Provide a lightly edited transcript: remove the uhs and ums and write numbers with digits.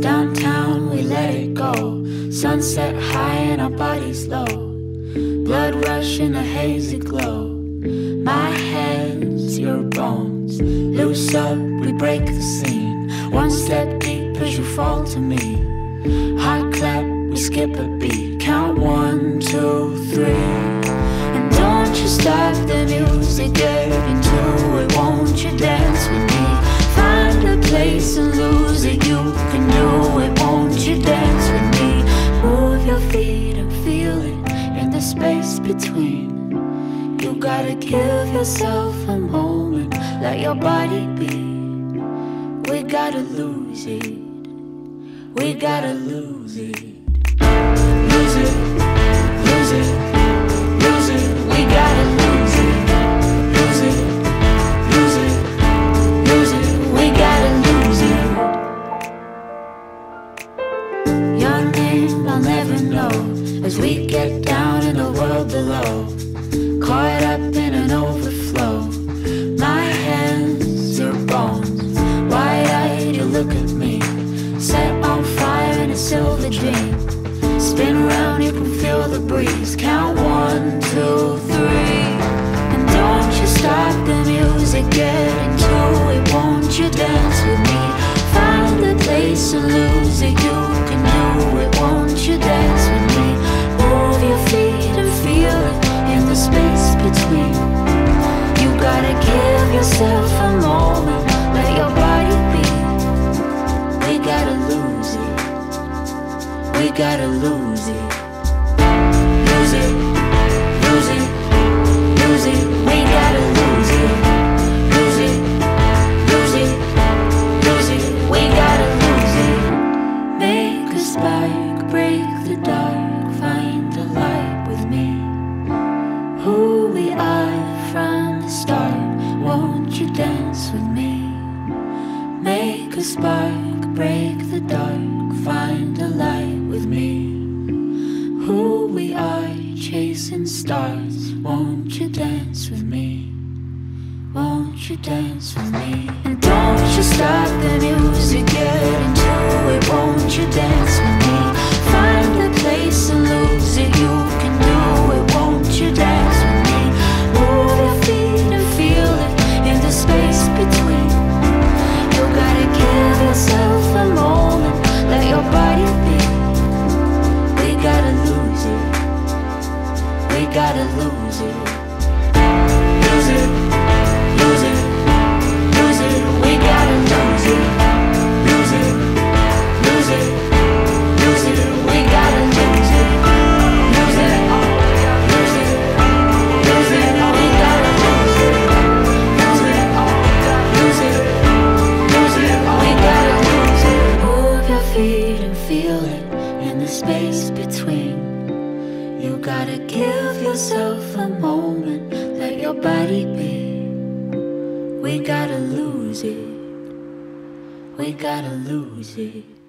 Downtown, we let it go. Sunset high and our bodies low. Blood rush in a hazy glow. My hands, your bones. Loose up, we break the scene. One step deep as you fall to me. Heart clap, we skip a beat. Count 1, 2, 3. And don't you stop the music, get into it. Won't you dance with me? Find a place and lose it. You can do it, won't you dance with me? Move your feet and feel it in the space between. You gotta give yourself a moment, let your body be. We gotta lose it. We gotta lose it. Lose it, lose it, lose it. We gotta lose it. Lose it, lose it, lose it. We gotta lose it. Your name I'll never know as we get down in the world below. Caught up in an overflow. My hands, your bones. Wide-eyed, you look at me. Set on fire in a silver dream. Spin around, you can feel the breeze. Count 1, 2, 3. And don't you stop the music, get into it. Won't you dance with me? Find the place and lose it. You can do it, won't you dance with me? Move your feet and feel it in the space between. You gotta give yourself a moment, let your body be. We gotta lose it. We gotta lose it. Lose it, lose it, lose it. We gotta lose it. Lose it, lose it, lose it. We gotta lose it. Make a spark, break the dark, find the light with me. Who we are from the start, won't you dance with me? Make a spark, break the dark, find the light with me. Who we are, chasing stars, won't you dance with me? Won't you dance with me? And don't you stop the music, get into it, won't you dance with me? Find the place and lose it, you can do it, won't you dance with me? Move your feet and feel it in the space between. You gotta give yourself a moment, let your body be. We gotta lose it. We gotta lose it. Lose it, lose it, lose it. We gotta lose it. Lose it, lose it, lose it. We gotta lose it. Lose it, lose it, lose it. We gotta lose it. Lose it, lose it, lose it. We gotta lose it. Move your feet and feel it in the space between. You gotta give yourself a moment, let your body be. We gotta lose it. We gotta lose it.